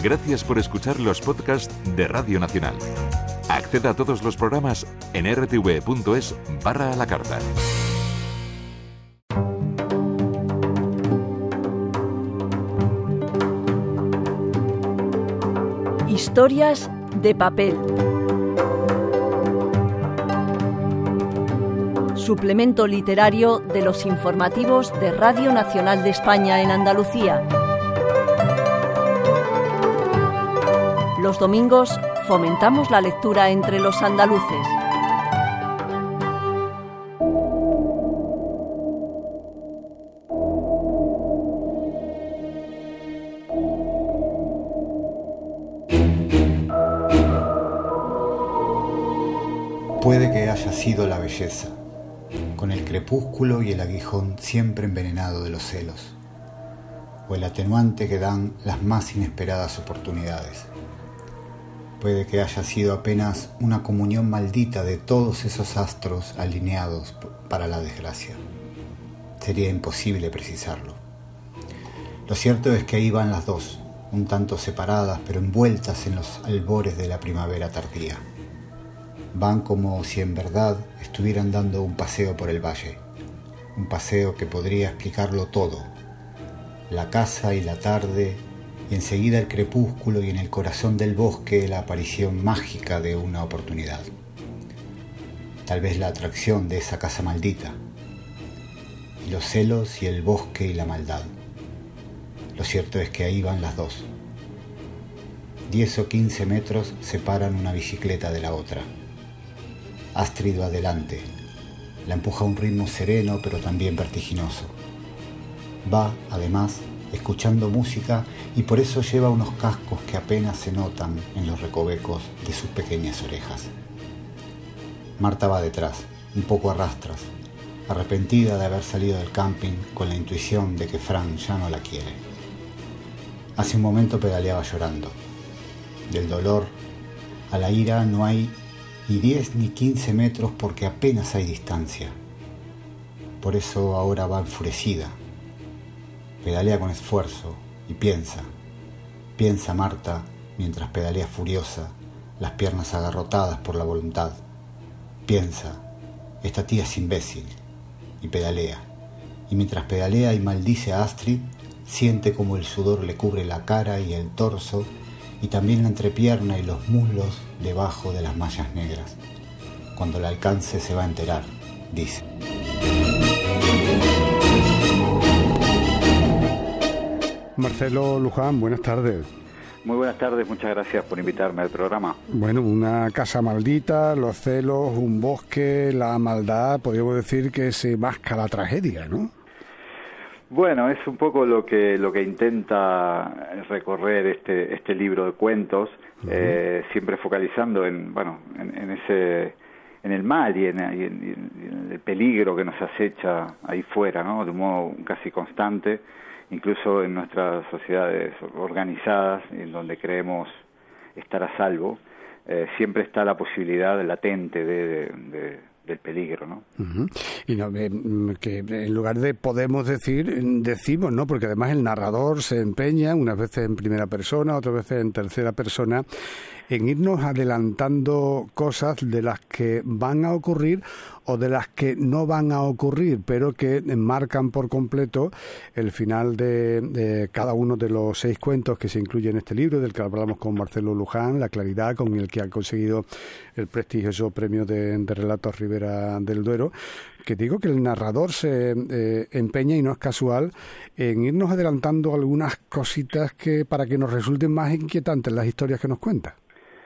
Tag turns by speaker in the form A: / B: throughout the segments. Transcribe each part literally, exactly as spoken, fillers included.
A: Gracias por escuchar los podcasts de Radio Nacional. Acceda a todos los programas en r t v punto es barra a la carta.
B: Historias de papel. Suplemento literario de los informativos de Radio Nacional de España en Andalucía. Los domingos fomentamos la lectura entre los andaluces.
C: Puede que haya sido la belleza, con el crepúsculo y el aguijón siempre envenenado de los celos, o el atenuante que dan las más inesperadas oportunidades. Puede que haya sido apenas una comunión maldita de todos esos astros alineados para la desgracia. Sería imposible precisarlo. Lo cierto es que ahí van las dos, un tanto separadas pero envueltas en los albores de la primavera tardía. Van como si en verdad estuvieran dando un paseo por el valle, un paseo que podría explicarlo todo, la casa y la tarde, y enseguida el crepúsculo y en el corazón del bosque la aparición mágica de una oportunidad. Tal vez la atracción de esa casa maldita, y los celos y el bosque y la maldad. Lo cierto es que ahí van las dos. Diez o quince metros separan una bicicleta de la otra. Astrid va adelante, la empuja a un ritmo sereno pero también vertiginoso. Va, además, escuchando música y por eso lleva unos cascos que apenas se notan en los recovecos de sus pequeñas orejas. Marta va detrás, un poco a rastras, arrepentida de haber salido del camping con la intuición de que Fran ya no la quiere. Hace un momento pedaleaba llorando. Del dolor a la ira no hay ni diez ni quince metros porque apenas hay distancia. Por eso ahora va enfurecida. Pedalea con esfuerzo y piensa, piensa Marta mientras pedalea furiosa, las piernas agarrotadas por la voluntad. Piensa, esta tía es imbécil, y pedalea. Y mientras pedalea y maldice a Astrid, siente como el sudor le cubre la cara y el torso, y también la entrepierna y los muslos debajo de las mallas negras. Cuando la alcance se va a enterar, dice.
D: Marcelo Luján, buenas tardes.
E: Muy buenas tardes, muchas gracias por invitarme al programa.
D: Bueno, una casa maldita, los celos, un bosque, la maldad, podríamos decir que se masca la tragedia, ¿no?
E: Bueno, es un poco lo que lo que intenta recorrer este este libro de cuentos, uh-huh. eh, siempre focalizando en bueno en, en ese en el mal y en, y, en, y en el peligro que nos acecha ahí fuera, ¿no? De un modo casi constante, incluso en nuestras sociedades organizadas, en donde creemos estar a salvo, eh, siempre está la posibilidad latente de, de, de del peligro, ¿no?
D: Uh-huh. Y no, eh, que en lugar de podemos decir, decimos, ¿no? Porque además el narrador se empeña, unas veces en primera persona, otras veces en tercera persona, en irnos adelantando cosas de las que van a ocurrir o de las que no van a ocurrir, pero que marcan por completo el final de, de cada uno de los seis cuentos que se incluyen en este libro, del que hablamos con Marcelo Luján, La claridad, con el que ha conseguido el prestigioso premio de, de relatos Ribera del Duero, que digo que el narrador se eh, empeña, y no es casual, en irnos adelantando algunas cositas que para que nos resulten más inquietantes las historias que nos cuenta.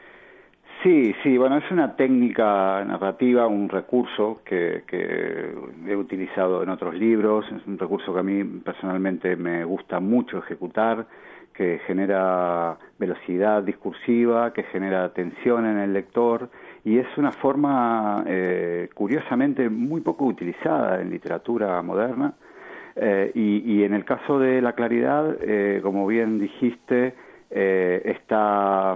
E: Sí, sí, bueno, es una técnica narrativa, un recurso que, que he utilizado en otros libros, es un recurso que a mí personalmente me gusta mucho ejecutar, que genera velocidad discursiva, que genera tensión en el lector, y es una forma eh, curiosamente muy poco utilizada en literatura moderna, eh, y, y en el caso de La claridad, eh, como bien dijiste, eh, está...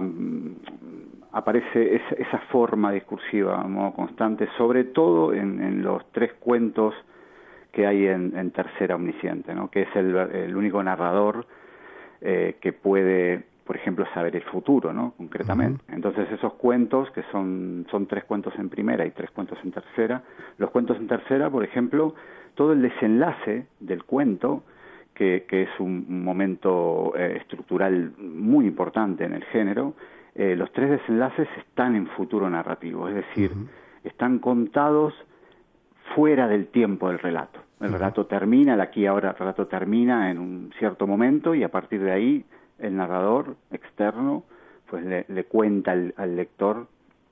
E: aparece esa, esa forma discursiva de modo constante, sobre todo en, en los tres cuentos que hay en, en Tercera Omnisciente, ¿no? Que es el, el único narrador eh, que puede por ejemplo, saber el futuro, ¿no? Concretamente. Uh-huh. Entonces esos cuentos, que son, son tres cuentos en primera y tres cuentos en tercera, los cuentos en tercera, por ejemplo, todo el desenlace del cuento, que, que es un, un momento eh, estructural muy importante en el género, eh, los tres desenlaces están en futuro narrativo, es decir, uh-huh. están contados fuera del tiempo del relato. El uh-huh. relato termina, el aquí y ahora el relato termina en un cierto momento y a partir de ahí el narrador externo pues le, le cuenta al, al lector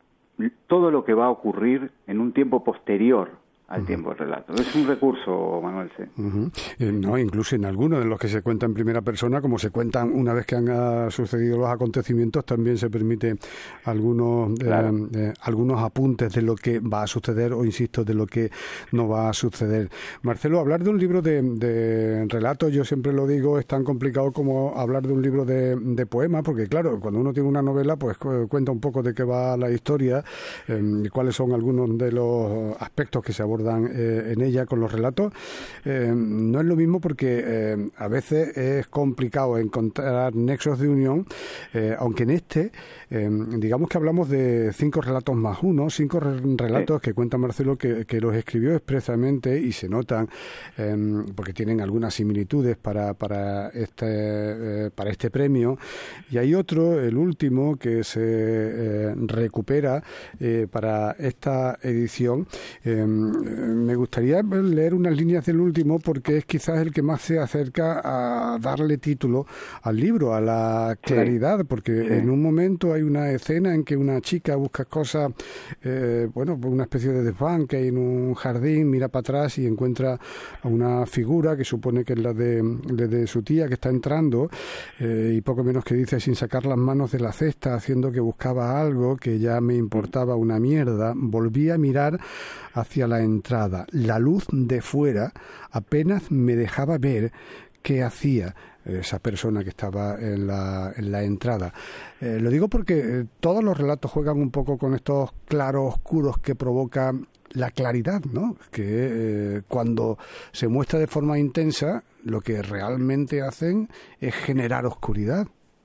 E: todo lo que va a ocurrir en un tiempo posterior al uh-huh. tiempo del relato. Es un recurso, Manuel, sí.
D: Uh-huh. Eh, no, incluso en algunos de los que se cuenta en primera persona, como se cuentan una vez que han uh, sucedido los acontecimientos, también se permite algunos claro. eh, eh, algunos apuntes de lo que va a suceder o, insisto, de lo que no va a suceder. Marcelo, hablar de un libro de, de relatos, yo siempre lo digo, es tan complicado como hablar de un libro de, de poemas, porque claro, cuando uno tiene una novela, pues cuenta un poco de qué va la historia, eh, cuáles son algunos de los aspectos que se abordan Eh, en ella con los relatos. Eh, no es lo mismo porque eh, a veces es complicado encontrar nexos de unión, eh, aunque en este, eh, digamos que hablamos de cinco relatos más uno, cinco re- relatos sí. que cuenta Marcelo que, que los escribió expresamente y se notan eh, porque tienen algunas similitudes para, para, este, eh, para este premio. Y hay otro, el último, que se eh, recupera eh, para esta edición. Eh, Me gustaría leer unas líneas del último porque es quizás el que más se acerca a darle título al libro, a la claridad, sí. porque sí. en un momento hay una escena en que una chica busca cosas, eh, bueno, una especie de desván que hay en un jardín, mira para atrás y encuentra a una figura que supone que es la de, de, de su tía que está entrando eh, y poco menos que dice sin sacar las manos de la cesta, haciendo que buscaba algo que ya me importaba una mierda. Volví a mirar hacia la entrada. La luz de fuera apenas me dejaba ver qué hacía esa persona que estaba en la, en la entrada. Eh, lo digo porque eh, todos los relatos juegan un poco con estos claros oscuros que provoca la claridad, ¿no? Que eh, cuando se muestra de forma intensa, lo que realmente hacen es generar oscuridad.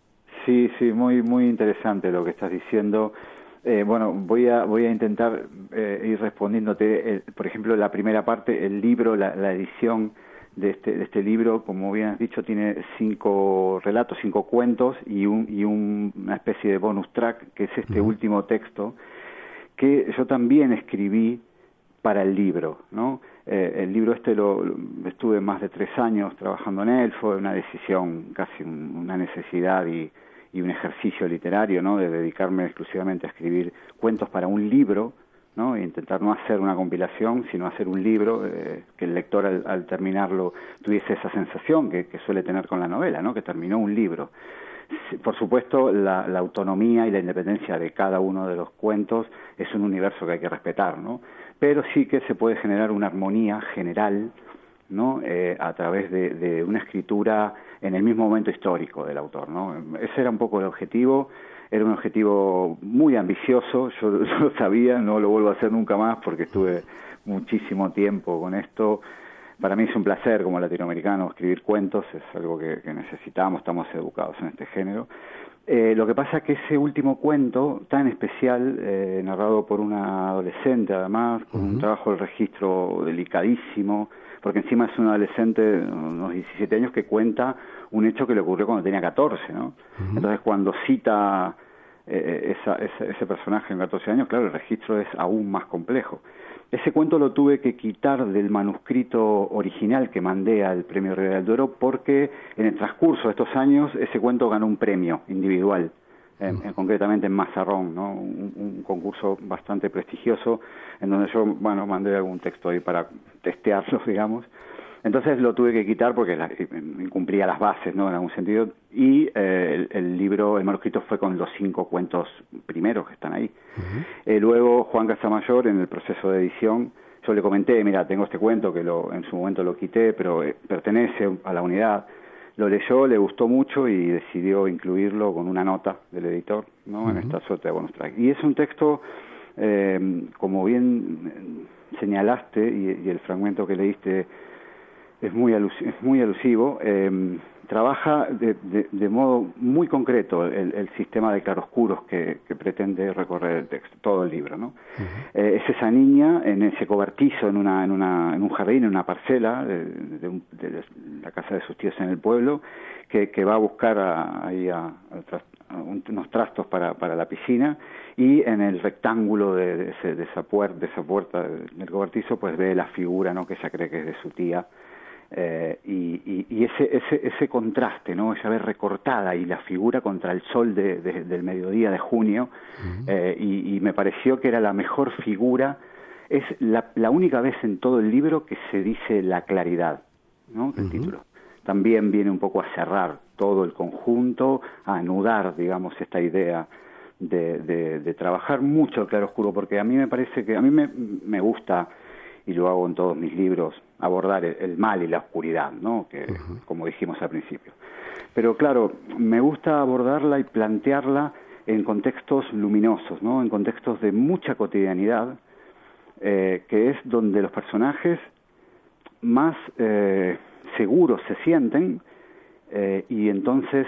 E: Sí, sí, muy, muy interesante lo que estás diciendo. Eh, bueno, voy a voy a intentar eh, ir respondiéndote. Eh, por ejemplo, la primera parte, el libro, la, la edición de este de este libro, como bien has dicho, tiene cinco relatos, cinco cuentos y un y un, una especie de bonus track, que es este uh-huh. último texto, que yo también escribí para el libro, ¿no? Eh, el libro este lo, lo estuve más de tres años trabajando en él, fue una decisión, casi un, una necesidad y y un ejercicio literario, ¿no? De dedicarme exclusivamente a escribir cuentos para un libro, ¿no? E intentar no hacer una compilación, sino hacer un libro, eh, que el lector al, al terminarlo tuviese esa sensación que, que suele tener con la novela, ¿no? Que terminó un libro. Por supuesto, la, la autonomía y la independencia de cada uno de los cuentos es un universo que hay que respetar, ¿no? Pero sí que se puede generar una armonía general, ¿no? Eh, a través de, de una escritura en el mismo momento histórico del autor, ¿no? Ese era un poco el objetivo, era un objetivo muy ambicioso, yo, yo lo sabía, no lo vuelvo a hacer nunca más porque estuve muchísimo tiempo con esto. Para mí es un placer como latinoamericano escribir cuentos, es algo que, que necesitamos, estamos educados en este género. Eh, lo que pasa es que ese último cuento tan especial, eh, narrado por una adolescente además, con uh-huh. un trabajo de registro delicadísimo, porque encima es un adolescente de unos diecisiete años que cuenta un hecho que le ocurrió cuando tenía catorce, ¿no? Uh-huh. Entonces cuando cita eh, esa, esa, ese personaje en catorce años, claro, el registro es aún más complejo. Ese cuento lo tuve que quitar del manuscrito original que mandé al Premio Rivera del Duero porque en el transcurso de estos años ese cuento ganó un premio individual, eh, uh-huh. concretamente en Mazarrón, ¿no? Un, un concurso bastante prestigioso en donde yo, bueno, mandé algún texto ahí para testearlo, digamos. Entonces lo tuve que quitar porque la, incumplía las bases, ¿no? En algún sentido. Y eh, el, el libro, el manuscrito fue con los cinco cuentos primeros que están ahí. Uh-huh. Eh, luego Juan Casamayor, en el proceso de edición, yo le comenté, mira, tengo este cuento que lo, en su momento lo quité, pero eh, pertenece a la unidad. Lo leyó, le gustó mucho y decidió incluirlo con una nota del editor, ¿no? Uh-huh. En esta suerte de bonus track. Y es un texto, eh, como bien señalaste, y, y el fragmento que leíste es muy, alus- es muy alusivo, eh, trabaja de, de, de modo muy concreto el, el sistema de claroscuros que, que pretende recorrer el texto, todo el libro, ¿no? Uh-huh. Eh, es esa niña en ese cobertizo, en una, en una, en un jardín, en una parcela de, de, un, de la casa de sus tíos en el pueblo, que, que va a buscar a, ahí a, a, a unos trastos para, para la piscina, y en el rectángulo de, de, ese, de esa puerta, de esa puerta del cobertizo, pues ve la figura, ¿no?, que ella cree que es de su tía. Eh, y, y, y ese, ese, ese contraste, ¿no?, esa vez recortada y la figura contra el sol de, de, del mediodía de junio, uh-huh. eh, y, y me pareció que era la mejor figura. Es la, la única vez en todo el libro que se dice la claridad, ¿no?, del uh-huh. título. También viene un poco a cerrar todo el conjunto, a anudar, digamos, esta idea de, de, de trabajar mucho el claroscuro, porque a mí me parece que, a mí me, me gusta, y lo hago en todos mis libros, abordar el, el mal y la oscuridad, ¿no?, que uh-huh. como dijimos al principio. Pero claro, me gusta abordarla y plantearla en contextos luminosos, ¿no?, en contextos de mucha cotidianidad, eh, que es donde los personajes más eh, seguros se sienten, eh, y entonces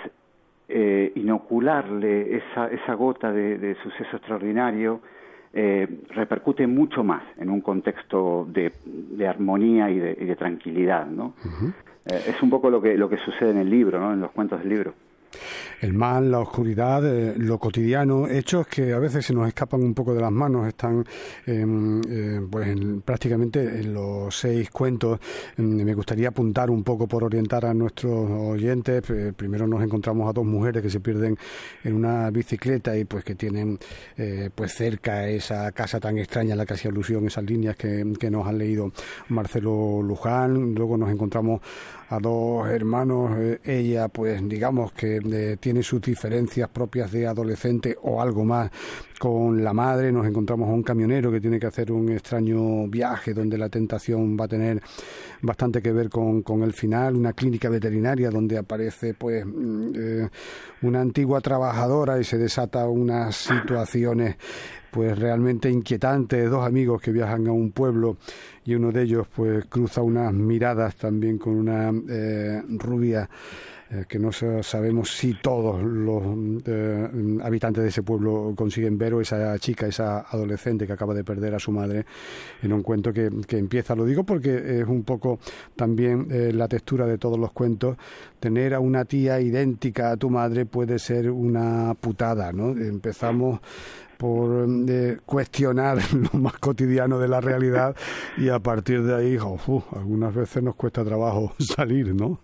E: eh, inocularle esa, esa gota de, de suceso extraordinario Eh, repercute mucho más en un contexto de, de armonía y de, y de tranquilidad, ¿no? Uh-huh. Eh, es un poco lo que lo que sucede en el libro, ¿no?, en los cuentos del libro.
D: El mal, la oscuridad, eh, lo cotidiano, hechos que a veces se nos escapan un poco de las manos, están eh, eh, pues en, prácticamente en los seis cuentos. Eh, me gustaría apuntar un poco por orientar a nuestros oyentes. Eh, primero nos encontramos a dos mujeres que se pierden en una bicicleta y pues que tienen eh, pues cerca esa casa tan extraña a la que hacía alusión, esas líneas que, que nos han leído Marcelo Luján. Luego nos encontramos a dos hermanos, eh, ella pues digamos que eh, tiene sus diferencias propias de adolescente o algo más con la madre. Nos encontramos a un camionero que tiene que hacer un extraño viaje donde la tentación va a tener bastante que ver con, con el final. Una clínica veterinaria donde aparece pues eh, una antigua trabajadora y se desata unas situaciones pues realmente inquietantes. Dos amigos que viajan a un pueblo y uno de ellos pues cruza unas miradas también con una eh, rubia eh, que no sabemos si todos los eh, habitantes de ese pueblo consiguen ver, o esa chica, esa adolescente que acaba de perder a su madre, en un cuento que, que empieza, lo digo porque es un poco también eh, la textura de todos los cuentos. Tener a una tía idéntica a tu madre puede ser una putada, ¿no? Empezamos por eh, cuestionar lo más cotidiano de la realidad y a partir de ahí, uf, algunas veces nos cuesta trabajo salir, ¿no?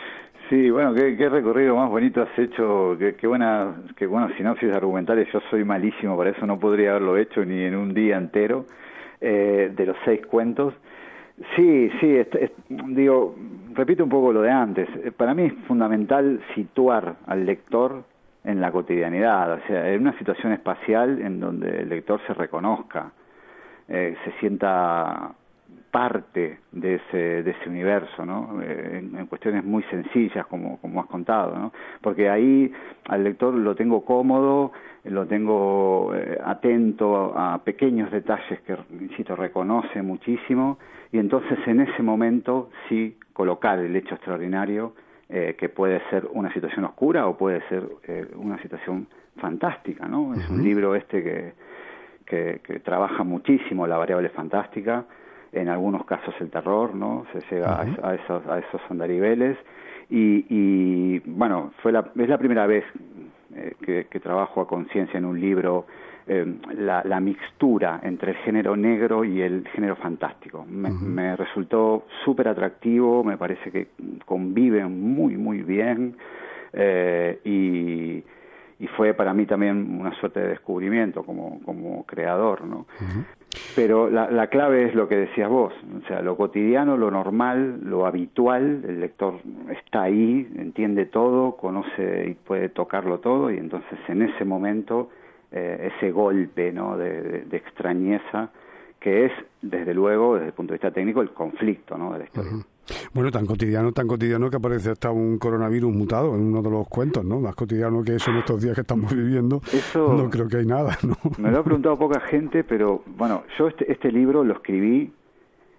E: Sí, bueno, qué, qué recorrido más bonito has hecho, qué, qué buena, qué buenas sinopsis argumentales. Yo soy malísimo para eso, no podría haberlo hecho ni en un día entero, eh, de los seis cuentos. Sí, sí, es, es, digo, repito un poco lo de antes. Para mí es fundamental situar al lector en la cotidianidad, o sea, en una situación espacial en donde el lector se reconozca, eh, se sienta parte de ese de ese universo, ¿no? Eh, en, en cuestiones muy sencillas, como como has contado, ¿no? Porque ahí al lector lo tengo cómodo, lo tengo eh, atento a pequeños detalles que, insisto, reconoce muchísimo, y entonces en ese momento sí colocar el hecho extraordinario, eh, que puede ser una situación oscura o puede ser eh, una situación fantástica, ¿no? Uh-huh. Es un libro este que, que que trabaja muchísimo la variable fantástica, en algunos casos el terror, ¿no? Se llega uh-huh. a, a esos a esos andariveles, y, y bueno, fue la es la primera vez eh, que, que trabajo a conciencia en un libro eh, la, la mixtura entre el género negro y el género fantástico. Me, uh-huh. me resultó súper atractivo, me parece que conviven muy, muy bien, eh, y, y fue para mí también una suerte de descubrimiento como, como creador, ¿no? Uh-huh. Pero la, la clave es lo que decías vos, o sea, lo cotidiano, lo normal, lo habitual. El lector está ahí, entiende todo, conoce y puede tocarlo todo, y entonces en ese momento eh, ese golpe, ¿no?, de, de, de extrañeza, que es, desde luego, desde el punto de vista técnico, el conflicto, ¿no?, de la historia. Uh-huh.
D: Bueno, tan cotidiano, tan cotidiano que aparece hasta un coronavirus mutado en uno de los cuentos, ¿no? Más cotidiano que eso en estos días que estamos viviendo, eso no creo que hay nada, ¿no?
E: Me lo ha preguntado poca gente, pero bueno, yo este, este libro lo escribí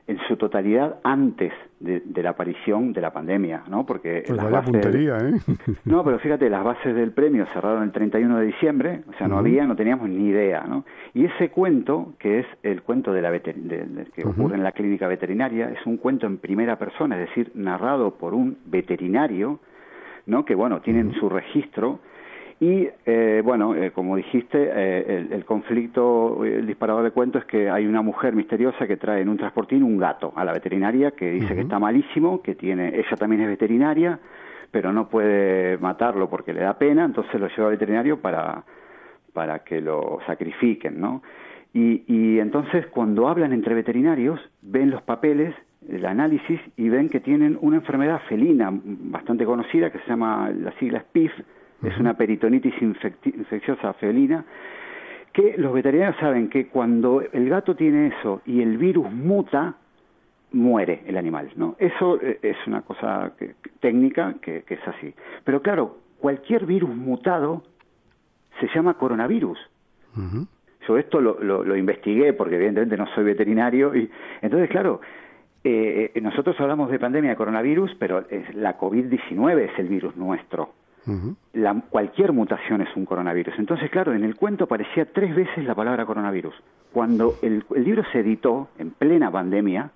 E: en su totalidad antes de, de la aparición de la pandemia, ¿no? Porque
D: pues
E: las
D: vaya
E: bases,
D: puntería, ¿eh?
E: No, pero fíjate, las bases del premio cerraron el treinta y uno de diciembre, o sea, no uh-huh. había, no teníamos ni idea, ¿no? Y ese cuento, que es el cuento de la veter- de, de, que uh-huh. ocurre en la clínica veterinaria, es un cuento en primera persona, es decir, narrado por un veterinario, ¿no? Que, bueno, tienen uh-huh. su registro. Y, eh, bueno, eh, como dijiste, eh, el, el conflicto, el disparador de cuento es que hay una mujer misteriosa que trae en un transportín un gato a la veterinaria que dice uh-huh. que está malísimo, que tiene, ella también es veterinaria, pero no puede matarlo porque le da pena, entonces lo lleva al veterinario para, para que lo sacrifiquen, ¿no? Y, y entonces cuando hablan entre veterinarios, ven los papeles, el análisis, y ven que tienen una enfermedad felina bastante conocida que se llama, la sigla es P I F, es una peritonitis infecti- infecciosa felina, que los veterinarios saben que cuando el gato tiene eso y el virus muta, muere el animal, ¿no? Eso es una cosa que, técnica que, que es así. Pero claro, cualquier virus mutado se llama coronavirus. Uh-huh. Yo esto lo, lo, lo investigué porque evidentemente no soy veterinario y entonces, claro, eh, nosotros hablamos de pandemia de coronavirus, pero es, la covid diecinueve es el virus nuestro. Uh-huh. La, cualquier mutación es un coronavirus. Entonces, claro, en el cuento aparecía tres veces la palabra coronavirus. Cuando el, el libro se editó en plena pandemia,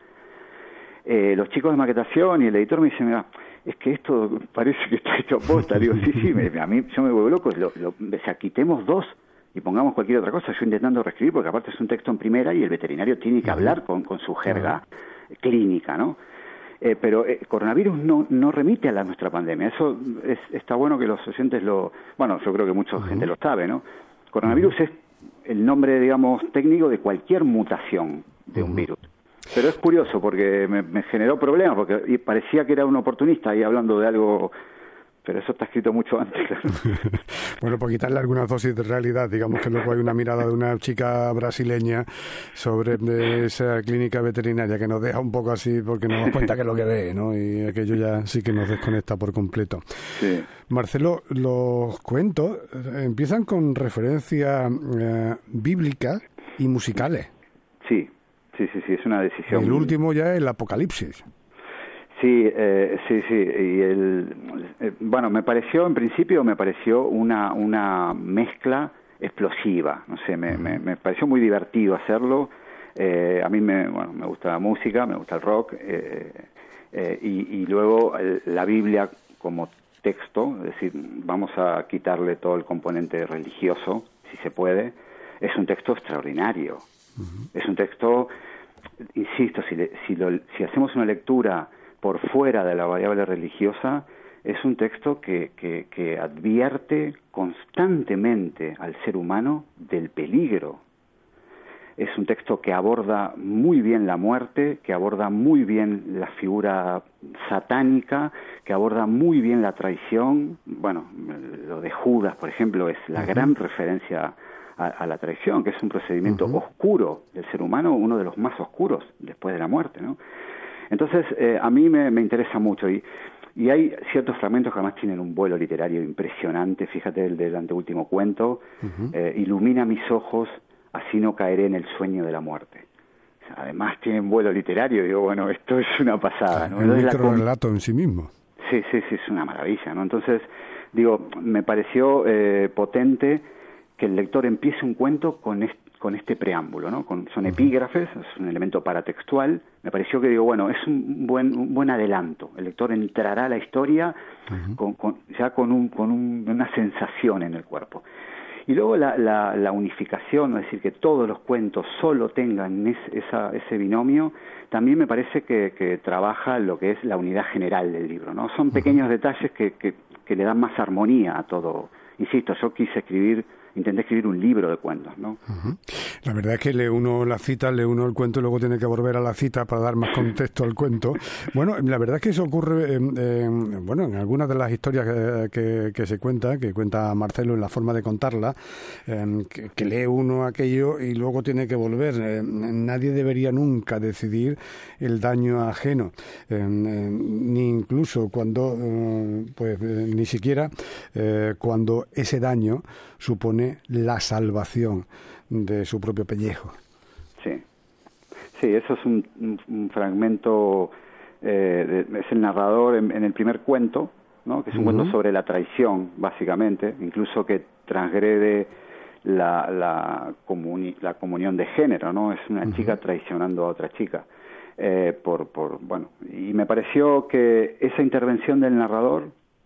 E: eh, los chicos de maquetación y el editor me dicen, mira, es que esto parece que está hecho a posta. Digo, sí, sí, me, a mí yo me vuelvo loco. Lo, lo, o sea, quitemos dos y pongamos cualquier otra cosa. Yo intentando reescribir, porque aparte es un texto en primera y el veterinario tiene que hablar con, con su jerga uh-huh. clínica, ¿no? Eh, pero eh, coronavirus no, no remite a la nuestra pandemia. Eso es, está bueno que los oyentes lo... Bueno, yo creo que mucha uh-huh. gente lo sabe, ¿no? Coronavirus uh-huh. es el nombre, digamos, técnico de cualquier mutación de uh-huh. un virus. Pero es curioso porque me, me generó problemas, porque parecía que era un oportunista ahí hablando de algo... Pero eso está escrito mucho antes, claro.
D: Bueno, por quitarle algunas dosis de realidad, digamos que luego hay una mirada de una chica brasileña sobre esa clínica veterinaria que nos deja un poco así porque nos da cuenta que es lo que ve, ¿no? Y aquello ya sí que nos desconecta por completo. Sí. Marcelo, los cuentos empiezan con referencias eh, bíblicas y musicales.
E: Sí, sí, sí, sí, es una decisión.
D: El último ya es el Apocalipsis.
E: Sí, eh, sí, sí. Y el, eh, bueno, me pareció, en principio, me pareció una una mezcla explosiva. No sé, me, me, me pareció muy divertido hacerlo. Eh, a mí me, bueno, me gusta la música, me gusta el rock. Eh, eh, y, y luego el, la Biblia como texto, es decir, vamos a quitarle todo el componente religioso, si se puede. Es un texto extraordinario. Uh-huh. Es un texto, insisto, si, le, si, lo, si hacemos una lectura por fuera de la variable religiosa, es un texto que, que, que advierte constantemente al ser humano del peligro. Es un texto que aborda muy bien la muerte, que aborda muy bien la figura satánica, que aborda muy bien la traición. Bueno, lo de Judas, por ejemplo, es la uh-huh. gran referencia a, a la traición, que es un procedimiento uh-huh. oscuro del ser humano, uno de los más oscuros después de la muerte, ¿no? Entonces, eh, a mí me, me interesa mucho y, y hay ciertos fragmentos que además tienen un vuelo literario impresionante. Fíjate el del anteúltimo cuento, uh-huh. eh, ilumina mis ojos, así no caeré en el sueño de la muerte. O sea, además tiene un vuelo literario, digo, bueno, esto es una pasada, ¿no?
D: Un microrelato en sí mismo.
E: Sí, sí, sí, es una maravilla, ¿no? Entonces, digo, me pareció eh, potente que el lector empiece un cuento con este, con este preámbulo, ¿no? Con, son epígrafes, es un elemento paratextual. Me pareció que, digo, bueno, es un buen un buen adelanto. El lector entrará a la historia uh-huh. con, con, ya con, un, con un, una sensación en el cuerpo. Y luego la, la, la unificación, es decir, que todos los cuentos solo tengan es, esa, ese binomio, también me parece que, que trabaja lo que es la unidad general del libro, ¿no? Son pequeños uh-huh. detalles que, que, que le dan más armonía a todo. Insisto, yo quise escribir... Intenté escribir un libro de cuentos, ¿no?
D: Uh-huh. La verdad es que lee uno la cita, lee uno el cuento y luego tiene que volver a la cita para dar más contexto al cuento. Bueno, la verdad es que eso ocurre en, en, bueno, en algunas de las historias que, que, que se cuenta, que cuenta Marcelo en la forma de contarla, eh, que, que lee uno aquello y luego tiene que volver. Eh, nadie debería nunca decidir el daño ajeno, eh, eh, ni incluso cuando, eh, pues eh, ni siquiera eh, cuando ese daño supone la salvación de su propio pellejo.
E: Sí, sí, eso es un, un, un fragmento, eh, de, es el narrador en, en el primer cuento, ¿no? Que es un uh-huh. cuento sobre la traición, básicamente, incluso que transgrede la, la, comuni- la comunión de género, ¿no? Es una uh-huh. chica traicionando a otra chica. Eh, por, por, bueno, y me pareció que esa intervención del narrador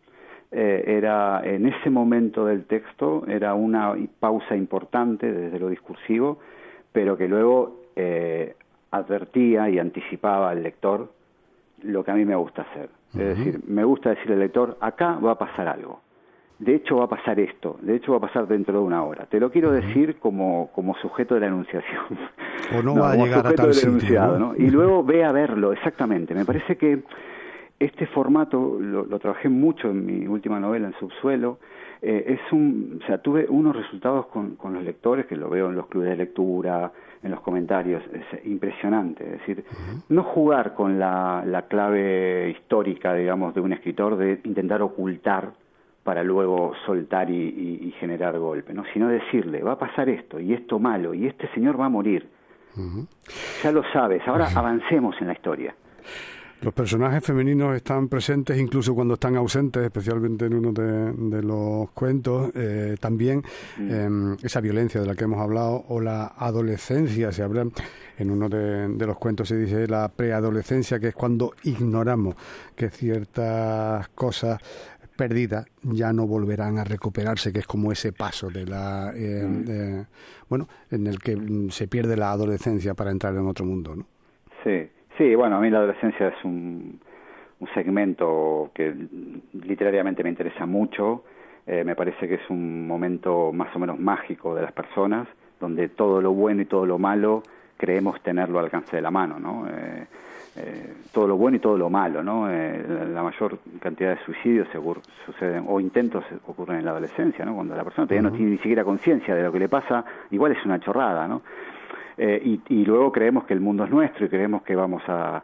E: eh, era, en ese momento del texto, era una pausa importante desde lo discursivo, pero que luego eh, advertía y anticipaba al lector lo que a mí me gusta hacer. Uh-huh. Es decir, me gusta decirle al lector, acá va a pasar algo. De hecho va a pasar esto, de hecho va a pasar dentro de una hora. Te lo quiero decir como, como sujeto de la enunciación.
D: O no, no va a llegar a tal sitio, ¿no?
E: ¿no? Y luego ve a verlo, exactamente. Me parece que este formato lo, lo trabajé mucho en mi última novela, en Subsuelo. Eh, es un, o sea, tuve unos resultados con, con los lectores, que lo veo en los clubes de lectura, en los comentarios, es impresionante. Es decir, uh-huh. no jugar con la, la clave histórica, digamos, de un escritor, de intentar ocultar para luego soltar y, y, y generar golpe, ¿no? Sino decirle, va a pasar esto, y esto malo, y este señor va a morir. Uh-huh. Ya lo sabes, ahora uh-huh. avancemos en la historia.
D: Los personajes femeninos están presentes incluso cuando están ausentes, especialmente en uno de, de los cuentos. Eh, también mm. eh, esa violencia de la que hemos hablado, o la adolescencia, se habla en uno de, de los cuentos, se dice la preadolescencia, que es cuando ignoramos que ciertas cosas perdidas ya no volverán a recuperarse, que es como ese paso de la eh, mm. de, bueno, en el que se pierde la adolescencia para entrar en otro mundo, ¿no?
E: Sí. Sí, bueno, a mí la adolescencia es un, un segmento que literariamente me interesa mucho. Eh, me parece que es un momento más o menos mágico de las personas, donde todo lo bueno y todo lo malo creemos tenerlo al alcance de la mano, ¿no? Eh, eh, todo lo bueno y todo lo malo, ¿no? Eh, la, la mayor cantidad de suicidios seguro, suceden, o intentos ocurren en la adolescencia, ¿no? Cuando la persona todavía uh-huh. no tiene ni siquiera conciencia de lo que le pasa, igual es una chorrada, ¿no? Eh, y, y luego creemos que el mundo es nuestro y creemos que vamos a,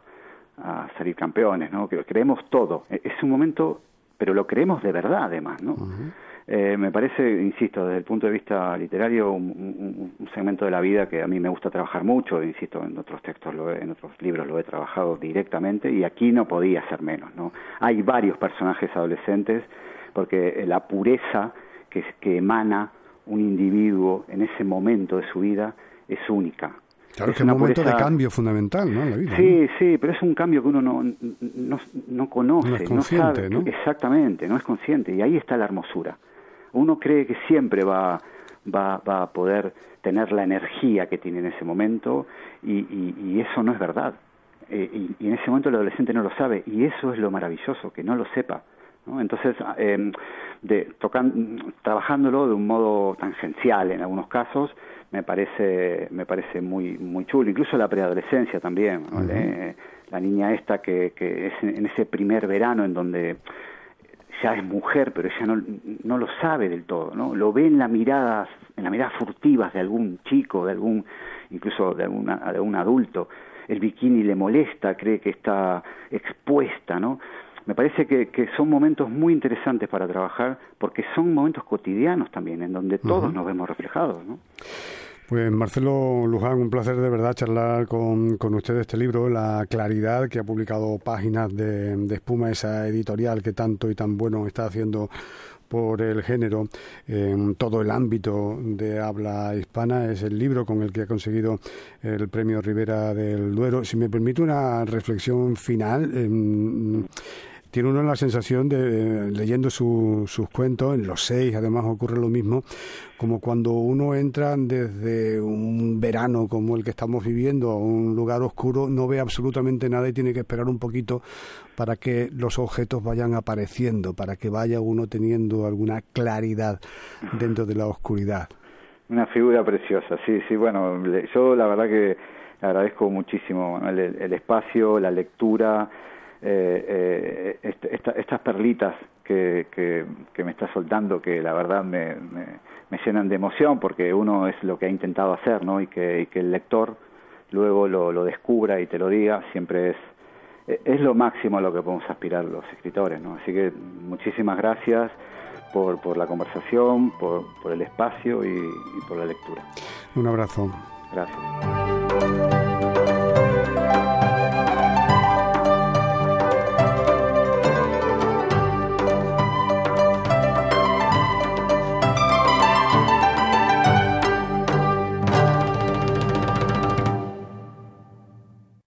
E: a salir campeones, ¿no? Que creemos todo. Es un momento, pero lo creemos de verdad, además, ¿no? Uh-huh. Eh, me parece, insisto, desde el punto de vista literario, un, un, un segmento de la vida que a mí me gusta trabajar mucho. Insisto, en otros textos, lo he, en otros libros lo he trabajado directamente, y aquí no podía ser menos, ¿no? Hay varios personajes adolescentes, porque la pureza que, que emana un individuo en ese momento de su vida es única.
D: Claro, es que es un momento pureza... de cambio fundamental, ¿no? En la vida,
E: sí,
D: ¿no?
E: sí, pero es un cambio que uno no, no, no conoce,
D: no es consciente,
E: no sabe,
D: ¿no?
E: Exactamente, no es consciente, y ahí está la hermosura. Uno cree que siempre va, va, va a poder tener la energía que tiene en ese momento, y, y, y eso no es verdad. Eh, y, y en ese momento el adolescente no lo sabe, y eso es lo maravilloso, que no lo sepa, ¿no? Entonces, eh, de, tocan, trabajándolo de un modo tangencial en algunos casos, me parece me parece muy muy chulo. Incluso la preadolescencia también, ¿no? Uh-huh. eh, la niña esta que, que es en ese primer verano en donde ya es mujer, pero ella no, no lo sabe del todo, ¿no? Lo ve en la mirada, en las miradas furtivas de algún chico, de algún, incluso de, alguna, de algún adulto. El bikini le molesta, cree que está expuesta, ¿no? Me parece que, que son momentos muy interesantes para trabajar, porque son momentos cotidianos también, en donde todos uh-huh. nos vemos reflejados, ¿no?
D: Pues Marcelo Luján, un placer de verdad charlar con, con usted de este libro, La Claridad, que ha publicado Páginas de, de Espuma, esa editorial que tanto y tan bueno está haciendo por el género en todo el ámbito de habla hispana. Es el libro con el que ha conseguido el premio Ribera del Duero. Si me permite una reflexión final, eh, tiene uno la sensación de, leyendo su, sus cuentos, en los seis además ocurre lo mismo, como cuando uno entra desde un verano como el que estamos viviendo a un lugar oscuro, no ve absolutamente nada y tiene que esperar un poquito para que los objetos vayan apareciendo, para que vaya uno teniendo alguna claridad dentro de la oscuridad. Una
E: figura preciosa, sí, sí, bueno, yo la verdad que agradezco muchísimo el, el espacio, la lectura, eh, eh, esta, estas perlitas que, que, que me está soltando, que la verdad me, me, me llenan de emoción, porque uno es lo que ha intentado hacer, ¿no? Y que, y que el lector luego lo, lo descubra y te lo diga, siempre es es lo máximo a lo que podemos aspirar los escritores, ¿no? Así que muchísimas gracias por, por la conversación, por, por el espacio y, y por la lectura.
D: Un abrazo.
E: Gracias.